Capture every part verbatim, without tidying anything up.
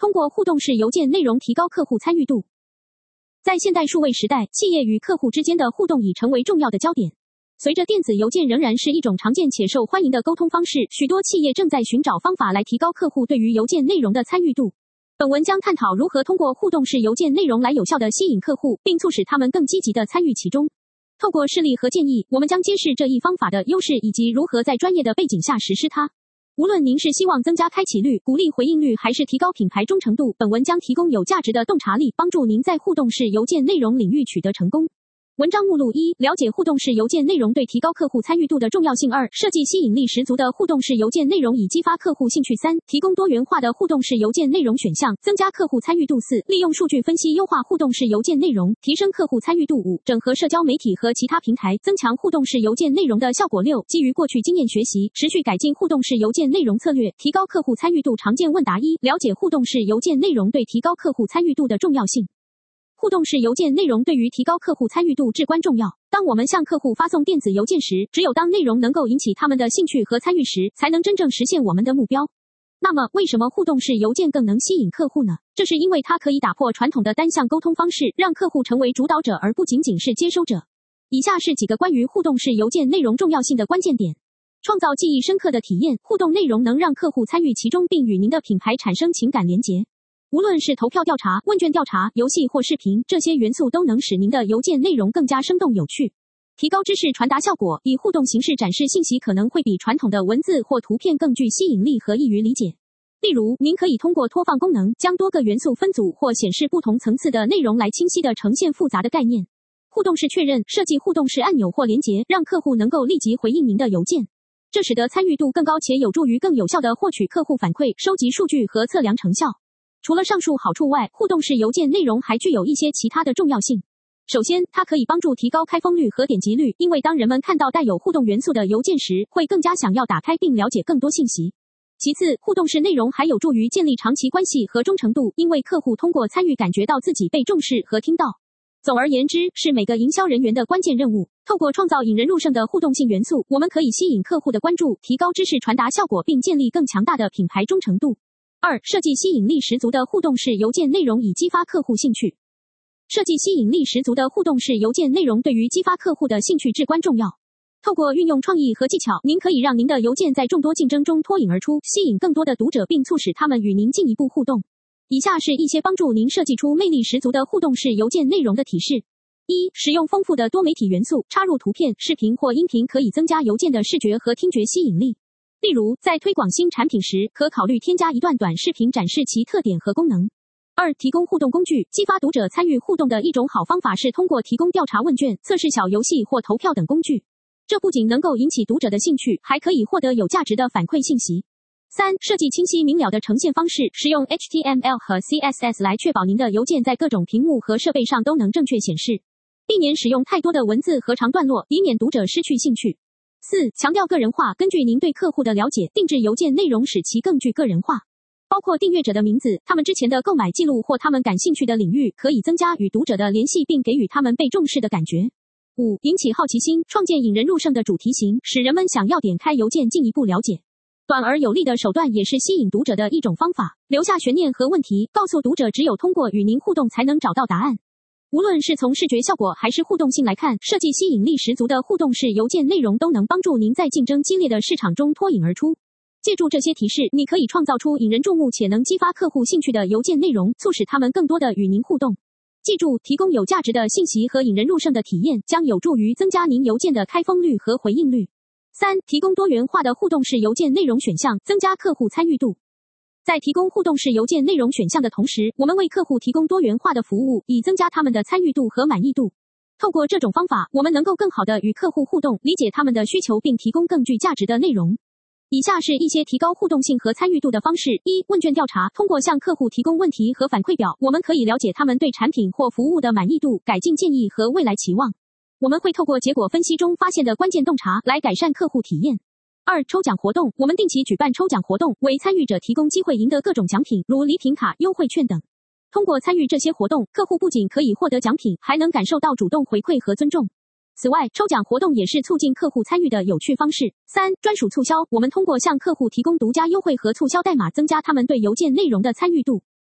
通过互动式邮件内容提高客户参与度。在现代数位时代，企业与客户之间的互动已成为重要的焦点。随着电子邮件仍然是一种常见且受欢迎的沟通方式，许多企业正在寻找方法来提高客户对于邮件内容的参与度。本文将探讨如何通过互动式邮件内容来有效地吸引客户，并促使他们更积极地参与其中。透过事例和建议，我们将揭示这一方法的优势以及如何在专业的背景下实施它。无论您是希望增加开启率、鼓励回应率，还是提高品牌忠诚度，本文将提供有价值的洞察力，帮助您在互动式邮件内容领域取得成功。文章目录：一、了解互动式邮件内容对提高客户参与度的重要性；二、设计吸引力十足的互动式邮件内容以激发客户兴趣；三、提供多元化的互动式邮件内容选项，增加客户参与度；四、利用数据分析优化互动式邮件内容，提升客户参与度；五、整合社交媒体和其他平台，增强互动式邮件内容的效果；六、基于过去经验学习，持续改进互动式邮件内容策略，提高客户参与度。常见问答：一、了解互动式邮件内容对提高客户参与度的重要性。互动式邮件内容对于提高客户参与度至关重要。当我们向客户发送电子邮件时，只有当内容能够引起他们的兴趣和参与时，才能真正实现我们的目标。那么，为什么互动式邮件更能吸引客户呢？这是因为它可以打破传统的单向沟通方式，让客户成为主导者而不仅仅是接收者。以下是几个关于互动式邮件内容重要性的关键点：创造记忆深刻的体验，互动内容能让客户参与其中，并与您的品牌产生情感连结。无论是投票调查、问卷调查、游戏或视频，这些元素都能使您的邮件内容更加生动有趣。提高知识传达效果，以互动形式展示信息可能会比传统的文字或图片更具吸引力和易于理解。例如，您可以通过拖放功能，将多个元素分组或显示不同层次的内容来清晰地呈现复杂的概念。互动式确认，设计互动式按钮或连结，让客户能够立即回应您的邮件。这使得参与度更高且有助于更有效地获取客户反馈、收集数据和测量成效。除了上述好处外，互动式邮件内容还具有一些其他的重要性。首先，它可以帮助提高开封率和点击率，因为当人们看到带有互动元素的邮件时，会更加想要打开并了解更多信息。其次，互动式内容还有助于建立长期关系和忠诚度，因为客户通过参与感觉到自己被重视和听到。总而言之，是每个营销人员的关键任务。透过创造引人入胜的互动性元素，我们可以吸引客户的关注，提高知识传达效果，并建立更强大的品牌忠诚度。二、设计吸引力十足的互动式邮件内容以激发客户兴趣。设计吸引力十足的互动式邮件内容对于激发客户的兴趣至关重要。透过运用创意和技巧，您可以让您的邮件在众多竞争中脱颖而出，吸引更多的读者，并促使他们与您进一步互动。以下是一些帮助您设计出魅力十足的互动式邮件内容的提示：一、使用丰富的多媒体元素，插入图片、视频或音频，可以增加邮件的视觉和听觉吸引力。例如，在推广新产品时，可考虑添加一段短视频展示其特点和功能。二、提供互动工具，激发读者参与互动的一种好方法是通过提供调查问卷、测试小游戏或投票等工具。这不仅能够引起读者的兴趣，还可以获得有价值的反馈信息。三、设计清晰明了的呈现方式，使用 H T M L 和 C S S 来确保您的邮件在各种屏幕和设备上都能正确显示，避免使用太多的文字和长段落，以免读者失去兴趣。四、强调个人化，根据您对客户的了解，定制邮件内容使其更具个人化，包括订阅者的名字、他们之前的购买记录或他们感兴趣的领域，可以增加与读者的联系并给予他们被重视的感觉。五、引起好奇心，创建引人入胜的主题型，使人们想要点开邮件进一步了解。短而有力的手段也是吸引读者的一种方法，留下悬念和问题，告诉读者只有通过与您互动才能找到答案。无论是从视觉效果还是互动性来看，设计吸引力十足的互动式邮件内容都能帮助您在竞争激烈的市场中脱颖而出。借助这些提示，你可以创造出引人注目且能激发客户兴趣的邮件内容，促使他们更多的与您互动。记住，提供有价值的信息和引人入胜的体验，将有助于增加您邮件的开封率和回应率。三、提供多元化的互动式邮件内容选项，增加客户参与度。在提供互动式邮件内容选项的同时，我们为客户提供多元化的服务，以增加他们的参与度和满意度。透过这种方法，我们能够更好地与客户互动，理解他们的需求，并提供更具价值的内容。以下是一些提高互动性和参与度的方式：一、问卷调查，通过向客户提供问题和反馈表，我们可以了解他们对产品或服务的满意度、改进建议和未来期望。我们会透过结果分析中发现的关键洞察来改善客户体验。二、抽奖活动，我们定期举办抽奖活动，为参与者提供机会赢得各种奖品，如礼品卡、优惠券等。通过参与这些活动，客户不仅可以获得奖品，还能感受到主动回馈和尊重。此外，抽奖活动也是促进客户参与的有趣方式。三、专属促销，我们通过向客户提供独家优惠和促销代码，增加他们对邮件内容的参与度。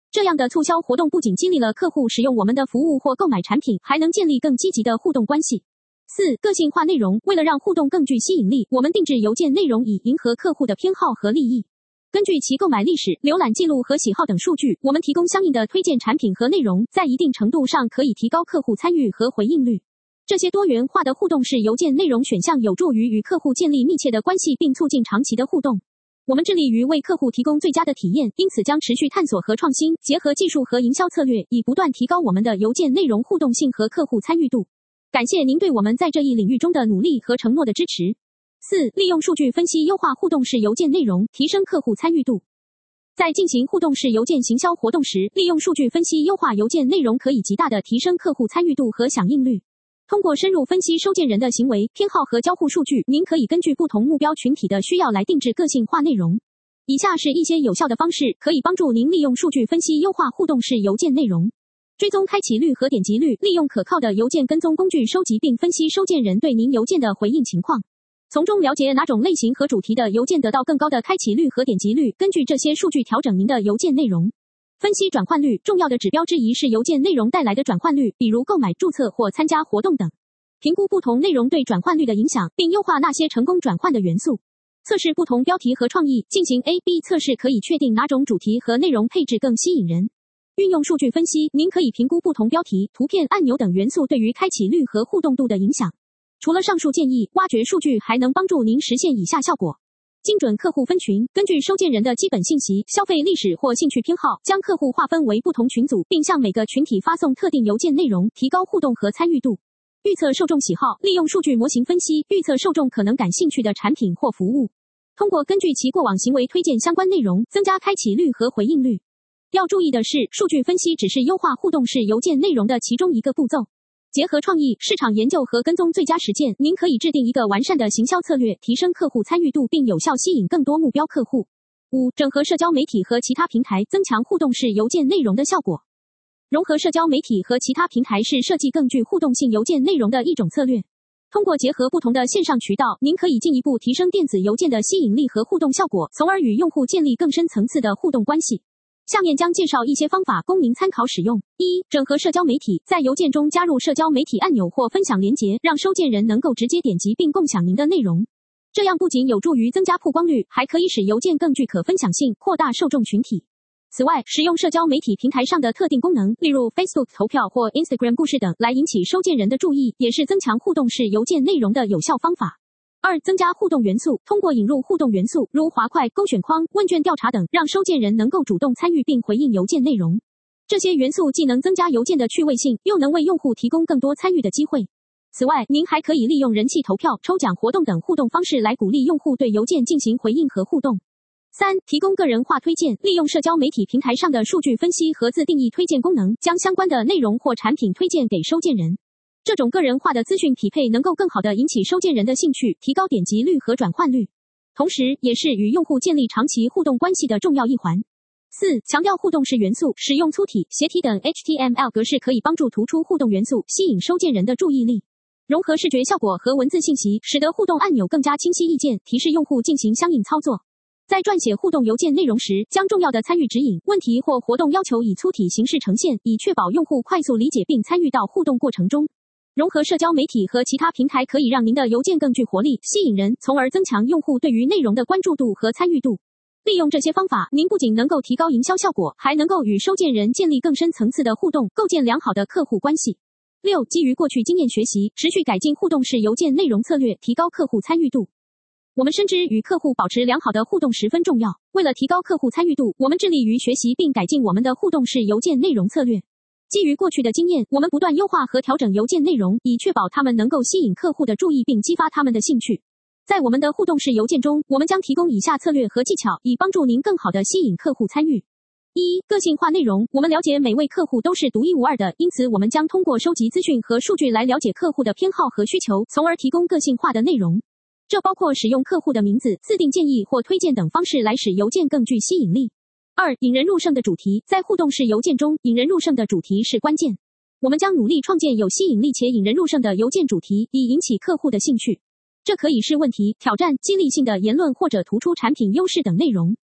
这样的促销活动不仅激励了客户使用我们的服务或购买产品，还能建立更积极的互动关系。四、个性化内容。为了让互动更具吸引力，我们定制邮件内容以迎合客户的偏好和利益。根据其购买历史、浏览记录和喜好等数据，我们提供相应的推荐产品和内容，在一定程度上可以提高客户参与和回应率。这些多元化的互动式邮件内容选项有助于与客户建立密切的关系，并促进长期的互动。我们致力于为客户提供最佳的体验，因此将持续探索和创新，结合技术和营销策略，以不断提高我们的邮件内容互动性和客户参与度。感谢您对我们在这一领域中的努力和承诺的支持。四、利用数据分析优化互动式邮件内容，提升客户参与度。在进行互动式邮件行销活动时，利用数据分析优化邮件内容可以极大地提升客户参与度和响应率。通过深入分析收件人的行为、偏好和交互数据，您可以根据不同目标群体的需要来定制个性化内容。以下是一些有效的方式，可以帮助您利用数据分析优化互动式邮件内容。追踪开启率和点击率，利用可靠的邮件跟踪工具收集并分析收件人对您邮件的回应情况，从中了解哪种类型和主题的邮件得到更高的开启率和点击率，根据这些数据调整您的邮件内容。分析转换率，重要的指标之一是邮件内容带来的转换率，比如购买、注册或参加活动等。评估不同内容对转换率的影响，并优化那些成功转换的元素。测试不同标题和创意，进行 A B 测试可以确定哪种主题和内容配置更吸引人。运用数据分析，您可以评估不同标题、图片、按钮等元素对于开启率和互动度的影响。除了上述建议，挖掘数据还能帮助您实现以下效果：精准客户分群，根据收件人的基本信息、消费历史或兴趣偏好，将客户划分为不同群组，并向每个群体发送特定邮件内容，提高互动和参与度。预测受众喜好，利用数据模型分析，预测受众可能感兴趣的产品或服务，通过根据其过往行为推荐相关内容，增加开启率和回应率。要注意的是，数据分析只是优化互动式邮件内容的其中一个步骤。结合创意、市场研究和跟踪最佳实践，您可以制定一个完善的行销策略，提升客户参与度并有效吸引更多目标客户。五、整合社交媒体和其他平台，增强互动式邮件内容的效果。融合社交媒体和其他平台是设计更具互动性邮件内容的一种策略。通过结合不同的线上渠道，您可以进一步提升电子邮件的吸引力和互动效果，从而与用户建立更深层次的互动关系。下面将介绍一些方法供您参考使用。一、整合社交媒体，在邮件中加入社交媒体按钮或分享连结，让收件人能够直接点击并共享您的内容。这样不仅有助于增加曝光率，还可以使邮件更具可分享性，扩大受众群体。此外，使用社交媒体平台上的特定功能，例如 Facebook 投票或 Instagram 故事等，来引起收件人的注意，也是增强互动式邮件内容的有效方法。二、增加互动元素，通过引入互动元素，如滑块、勾选框、问卷调查等，让收件人能够主动参与并回应邮件内容。这些元素既能增加邮件的趣味性，又能为用户提供更多参与的机会。此外，您还可以利用人气投票、抽奖活动等互动方式来鼓励用户对邮件进行回应和互动。三、提供个人化推荐，利用社交媒体平台上的数据分析和自定义推荐功能，将相关的内容或产品推荐给收件人。这种个人化的资讯匹配能够更好地引起收件人的兴趣，提高点击率和转换率，同时也是与用户建立长期互动关系的重要一环。四、强调互动式元素，使用粗体、斜体等 H T M L 格式可以帮助突出互动元素，吸引收件人的注意力。融合视觉效果和文字信息，使得互动按钮更加清晰易见，提示用户进行相应操作。在撰写互动邮件内容时，将重要的参与指引、问题或活动要求以粗体形式呈现，以确保用户快速理解并参与到互动过程中。融合社交媒体和其他平台可以让您的邮件更具活力、吸引人，从而增强用户对于内容的关注度和参与度。利用这些方法，您不仅能够提高营销效果，还能够与收件人建立更深层次的互动，构建良好的客户关系。六、基于过去经验学习，持续改进互动式邮件内容策略，提高客户参与度。我们深知与客户保持良好的互动十分重要，为了提高客户参与度，我们致力于学习并改进我们的互动式邮件内容策略。基于过去的经验，我们不断优化和调整邮件内容，以确保它们能够吸引客户的注意并激发他们的兴趣。在我们的互动式邮件中，我们将提供以下策略和技巧，以帮助您更好地吸引客户参与。一、个性化内容。我们了解每位客户都是独一无二的，因此我们将通过收集资讯和数据来了解客户的偏好和需求，从而提供个性化的内容。这包括使用客户的名字、自定建议或推荐等方式来使邮件更具吸引力。二、引人入胜的主题。在互动式邮件中，引人入胜的主题是关键。我们将努力创建有吸引力且引人入胜的邮件主题，以引起客户的兴趣。这可以是问题、挑战、激励性的言论或者突出产品优势等内容。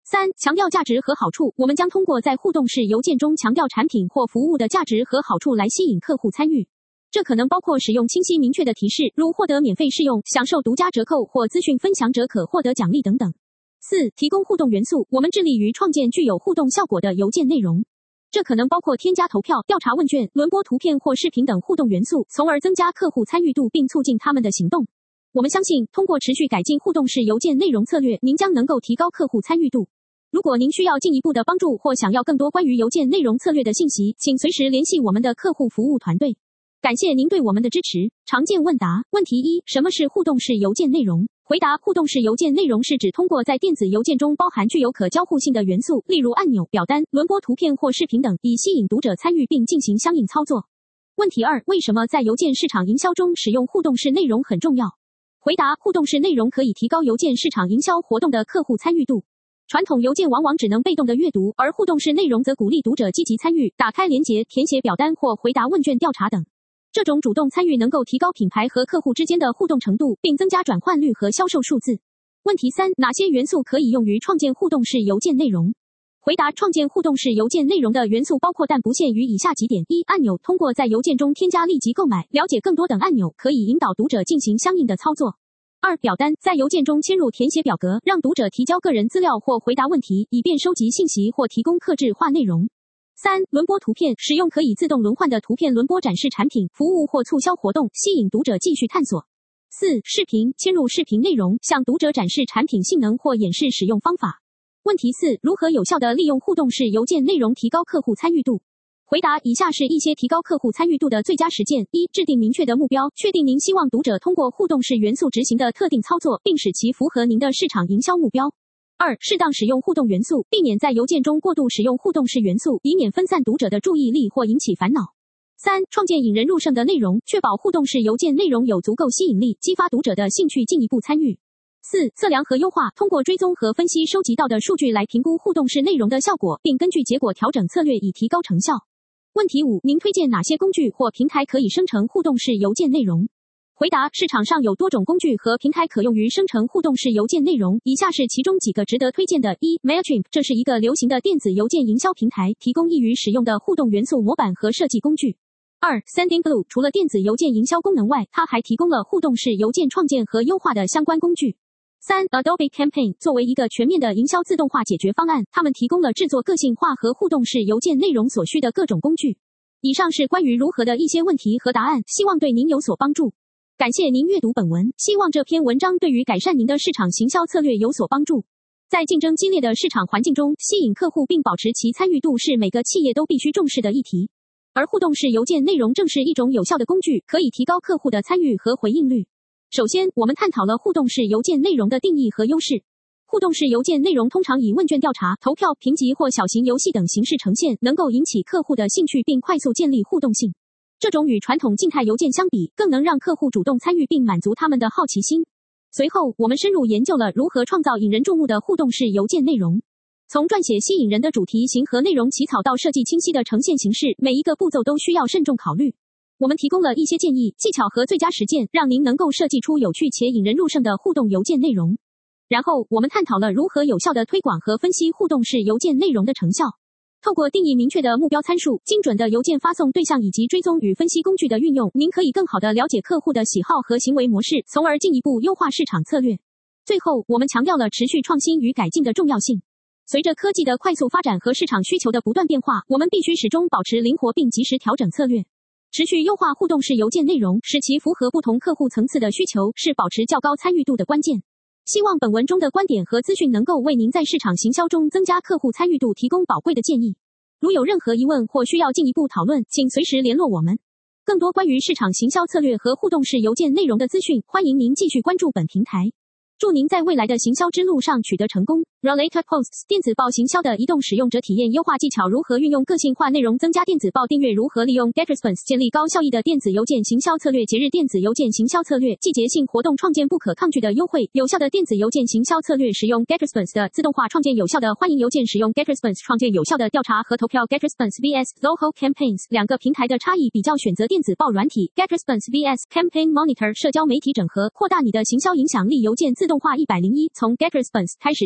三、强调价值和好处，我们将通过在互动式邮件中强调产品或服务的价值和好处来吸引客户参与。这可能包括使用清晰明确的提示，如获得免费试用、享受独家折扣或资讯分享者可获得奖励等等。四、提供互动元素，我们致力于创建具有互动效果的邮件内容。这可能包括添加投票、调查问卷、轮播图片或视频等互动元素，从而增加客户参与度并促进他们的行动。我们相信，通过持续改进互动式邮件内容策略，您将能够提高客户参与度。如果您需要进一步的帮助或想要更多关于邮件内容策略的信息，请随时联系我们的客户服务团队。感谢您对我们的支持。常见问答。问题一：什么是互动式邮件内容？回答：互动式邮件内容是指通过在电子邮件中包含具有可交互性的元素，例如按钮、表单、轮播图片或视频等，以吸引读者参与并进行相应操作。问题二：为什么在邮件市场营销中使用互动式内容很重要？回答：互动式内容可以提高邮件市场营销活动的客户参与度。传统邮件往往只能被动的阅读，而互动式内容则鼓励读者积极参与，打开连结、填写表单或回答问卷调查等。这种主动参与能够提高品牌和客户之间的互动程度，并增加转换率和销售数字。问题三：哪些元素可以用于创建互动式邮件内容？回答：创建互动式邮件内容的元素包括但不限于以下几点：一、按钮，通过在邮件中添加立即购买、了解更多等按钮，可以引导读者进行相应的操作。二、表单，在邮件中嵌入填写表格，让读者提交个人资料或回答问题，以便收集信息或提供客制化内容。三、轮播图片，使用可以自动轮换的图片轮播展示产品、服务或促销活动，吸引读者继续探索。四、视频，嵌入视频内容，向读者展示产品性能或演示使用方法。问题四：如何有效地利用互动式邮件内容提高客户参与度？回答：以下是一些提高客户参与度的最佳实践。一、制定明确的目标，确定您希望读者通过互动式元素执行的特定操作，并使其符合您的市场营销目标。二、适当使用互动元素，避免在邮件中过度使用互动式元素，以免分散读者的注意力或引起烦恼。三、创建引人入胜的内容，确保互动式邮件内容有足够吸引力，激发读者的兴趣进一步参与。四、测量和优化，通过追踪和分析收集到的数据来评估互动式内容的效果，并根据结果调整策略以提高成效。问题五：您推荐哪些工具或平台可以生成互动式邮件内容？回答：市场上有多种工具和平台可用于生成互动式邮件内容，以下是其中几个值得推荐的。一、Mailchimp， 这是一个流行的电子邮件营销平台，提供易于使用的互动元素模板和设计工具。二、Sendinblue， 除了电子邮件营销功能外，它还提供了互动式邮件创建和优化的相关工具。三、Adobe Campaign， 作为一个全面的营销自动化解决方案，他们提供了制作个性化和互动式邮件内容所需的各种工具。以上是关于如何的一些问题和答案，希望对您有所帮助。感谢您阅读本文，希望这篇文章对于改善您的市场行销策略有所帮助。在竞争激烈的市场环境中，吸引客户并保持其参与度是每个企业都必须重视的议题。而互动式邮件内容正是一种有效的工具，可以提高客户的参与和回应率。首先，我们探讨了互动式邮件内容的定义和优势。互动式邮件内容通常以问卷调查、投票、评级或小型游戏等形式呈现，能够引起客户的兴趣并快速建立互动性。这种与传统静态邮件相比，更能让客户主动参与并满足他们的好奇心。随后，我们深入研究了如何创造引人注目的互动式邮件内容。从撰写吸引人的主题型和内容起草到设计清晰的呈现形式，每一个步骤都需要慎重考虑。我们提供了一些建议、技巧和最佳实践，让您能够设计出有趣且引人入胜的互动邮件内容。然后，我们探讨了如何有效地推广和分析互动式邮件内容的成效。透过定义明确的目标参数、精准的邮件发送对象以及追踪与分析工具的运用，您可以更好地了解客户的喜好和行为模式，从而进一步优化市场策略。最后，我们强调了持续创新与改进的重要性。随着科技的快速发展和市场需求的不断变化，我们必须始终保持灵活并及时调整策略。持续优化互动式邮件内容，使其符合不同客户层次的需求，是保持较高参与度的关键。希望本文中的观点和资讯能够为您在市场行销中增加客户参与度提供宝贵的建议。如有任何疑问或需要进一步讨论，请随时联络我们。更多关于市场行销策略和互动式邮件内容的资讯，欢迎您继续关注本平台。祝您在未来的行销之路上取得成功。Related Posts 电子报行销的移动使用者体验优化技巧，如何运用个性化内容增加电子报订阅，如何利用 GetResponse 建立高效益的电子邮件行销策略，节日电子邮件行销策略，季节性活动创建不可抗拒的优惠，有效的电子邮件行销策略，使用 GetResponse 的自动化创建有效的欢迎邮件，使用 GetResponse 创建有效的调查和投票。 GetResponse vs Zoho Campaigns 两个平台的差异比较，选择电子报软体 GetResponse vs Campaign Monitor 社交媒体整合，扩大你的行销影响力。邮件自动化一百零一，从 GetResponse开始竞争分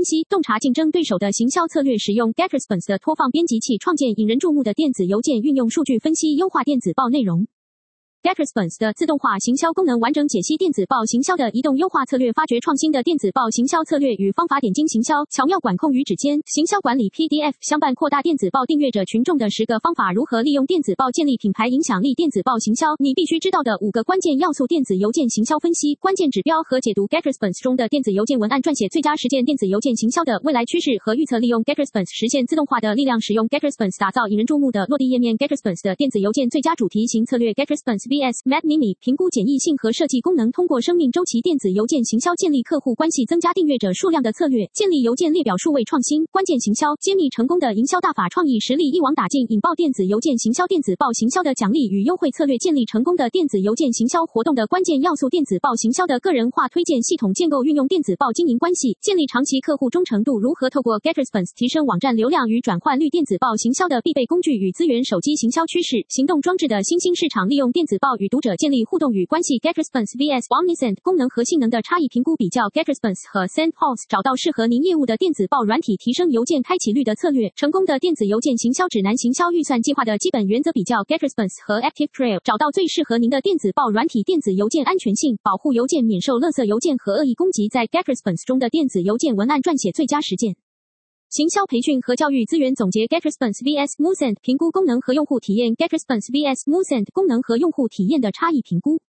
分析，洞察竞争对手的行销策略，使用 GetResponse 的拖放编辑器创建引人注目的电子邮件，运用数据分析优化电子报内容。GetResponse 的自动化行销功能完整解析电子报行销的移动优化策略，发掘创新的电子报行销策略与方法，点睛行销，巧妙管控与指尖，行销管理 P D F 相伴，扩大电子报订阅者群众的十个方法，如何利用电子报建立品牌影响力，电子报行销你必须知道的五个关键要素，电子邮件行销分析关键指标和解读 GetResponse 中的电子邮件文案，撰写最佳实践电子邮件行销的未来趋势和预测，利用 GetResponse 实现自动化的力量，使用 GetResponse 打造引人注目的落地页面。 GetResponse 的电子邮件最佳主题型策略 GetResponse vs Map Mimi 评估简易性和设计功能，通过生命周期电子邮件行销建立客户关系，增加订阅者数量的策略，建立邮件列表数位创新关键行销，揭秘成功的营销大法，创意实力一网打尽，引爆电子邮件行销，电子报行销的奖励与优惠策略，建立成功的电子邮件行销活动的关键要素，电子报行销的个人化推荐系统建构，运用电子报经营关系建立长期客户忠诚度，如何透过 GetResponse 提升网站流量与转换率，电子报行销的必备工具与资源，手机行销趋势，行动装置的新兴市场，利用电子报与读者建立互动与关系。 GetResponse vs Omnisend 功能和性能的差异评估，比较 GetResponse 和 SendPulse， 找到适合您业务的电子报软体，提升邮件开启率的策略。成功的电子邮件行销指南，行销预算计划的基本原则，比较 GetResponse 和 ActiveTrail， 找到最适合您的电子报软体。电子邮件安全性，保护邮件免受垃圾邮件和恶意攻击，在 GetResponse 中的电子邮件文案撰写最佳实践。行销培训和教育资源总结 GetResponse vs Moosend， 评估功能和用户体验 GetResponse vs Moosend， 功能和用户体验的差异评估。